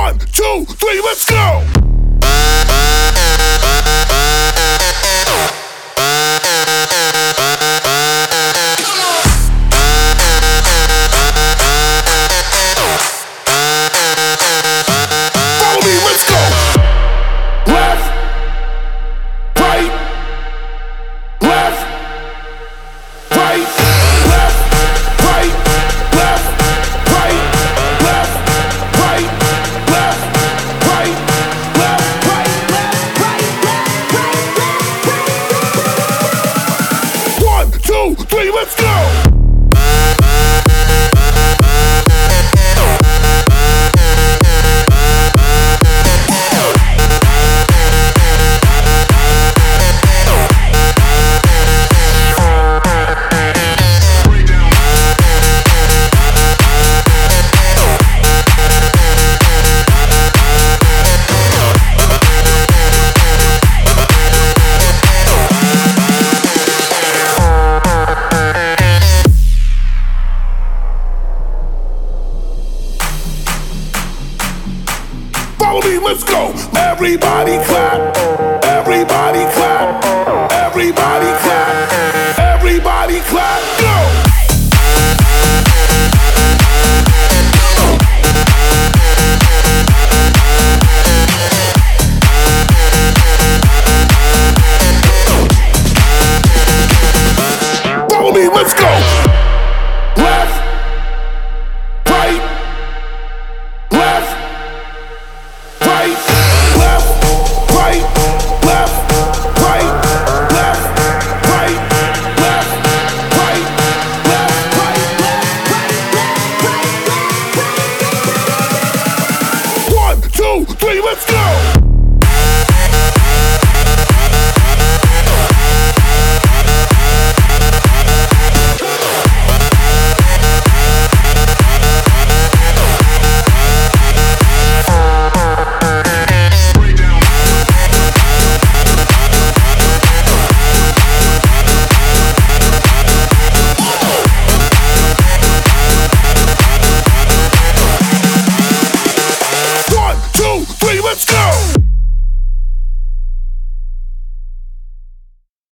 1, 2, 3, let's go! Follow me, let's go! Left, right, left, right, left, right, left, right, left, right, left, right, left, right, left, right, left, right, 1, 2, 3, let's go! Follow me, let's go. Everybody clap. Everybody clap. Everybody clap. Everybody clap. Go. 'Follow me, let's go. Left, right, left, right, left, right, left, right, left, right, left, right, left, right, left, right, left, right, left. 1, 2, 3, let's go!